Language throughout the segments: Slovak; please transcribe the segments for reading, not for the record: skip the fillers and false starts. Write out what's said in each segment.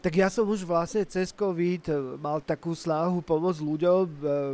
Tak ja som už vlastne cez COVID mal takú snahu pomôcť ľuďom,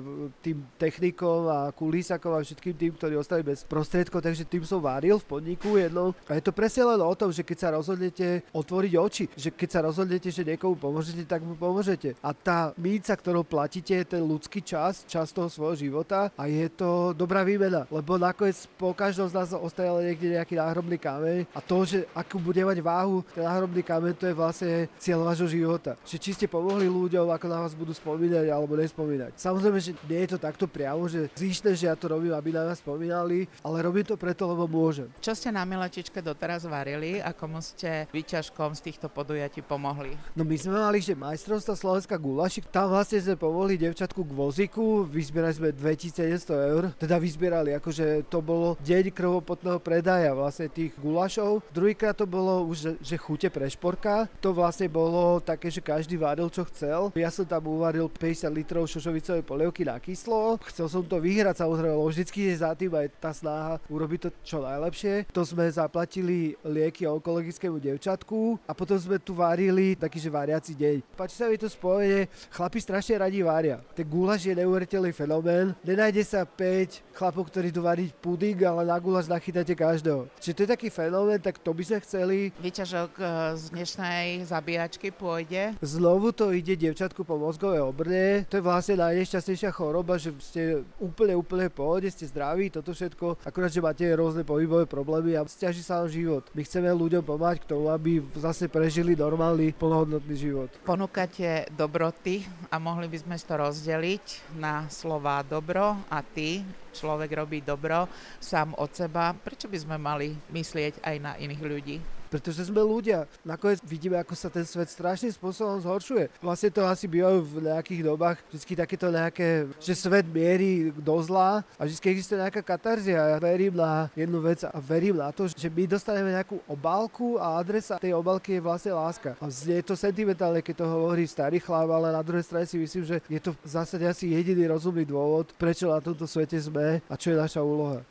tým technikom a kulisakom a všetkým tým, ktorí ostali bez prostriedkov, takže tým som varil v podniku jednou. A je to presne len o tom, že keď sa rozhodnete otvoriť oči, že keď sa rozhodnete, že niekomu pomôžete, tak mu pomôžete. A tá míca, ktorou platíte, je ten ľudský čas toho svojho života a je to dobrá výmena, lebo nakoniec po každom z nás ostane niekde nejaký náhrobný kameň a to, že akú bude mať váhu ten náhrobný kameň, to je vlastne cieľ vášho života. Že či ste pomohli ľuďom, ako na vás budú spomínať alebo nespomínať. Samozrejme, že nie je to takto priamo, že zištné, že ja to robím, aby na nás spomínali, ale robím to preto, lebo môžem. Čo ste na Miletičke doteraz varili a komu ste výťažkom z týchto podujatí pomohli? No my sme mali, že majstrovstvá Slovenska gulašik, tam vlastne sme pomohli devčatku k vozíku, vyzbierali sme 2700 eur, teda vyzbierali, akože to bolo deň krvopotného predaja vlastne tých gulašov. Druhýkrát to bolo už, že chute pre šporka, to vlastne bolo také, že každý varil, čo chcel. Ja som tam uvaril 50 litrov šošovicovej polievky na kyslo. Chcel som to vyhrať, samozrejme, lebo vždycky je za tým aj tá snaha urobiť to čo najlepšie. To sme zaplatili lieky onkologickému devčatku a potom sme tu varili taký, že variaci deň. Páči sa mi to spojenie, chlapi strašne radi varia. Ten guláš je neuveriteľný fenomén. Nenájde sa 5 chlapov, ktorí tu variť puding, ale na guláš nachytáte každého. Čiže to je taký fenomén, tak to by sme chceli. Výťažok z dnešnej zabíjačky pôjde? Znovu to ide dievčatku po mozgovej obrne. To je vlastne najnešťastnejšia choroba, že ste úplne v pohode, ste zdraví, toto všetko, akurát, že máte rôzne pohybové problémy a stiaží sa vám život. My chceme ľuďom pomáhať k tomu, aby zase prežili normálny, plnohodnotný život. Ponúkate dobroty a mohli by sme to rozdeliť na slová dobro a ty, človek robí dobro sám od seba. Prečo by sme mali myslieť aj na iných ľudí? Pretože sme ľudia. Nakoniec vidíme, ako sa ten svet strašným spôsobom zhoršuje. Vlastne to asi bývajú v nejakých dobách vždy takéto nejaké, že svet mierí do zla a vždy existuje nejaká katarzia. Ja verím na jednu vec a verím na to, že my dostaneme nejakú obálku a adresa tej obálky je vlastne láska. A je to sentimentálne, keď to hovorí starý chlap, ale na druhej strane si myslím, že je to v zásade asi jediný rozumný dôvod, prečo na tomto svete sme a čo je naša úloha.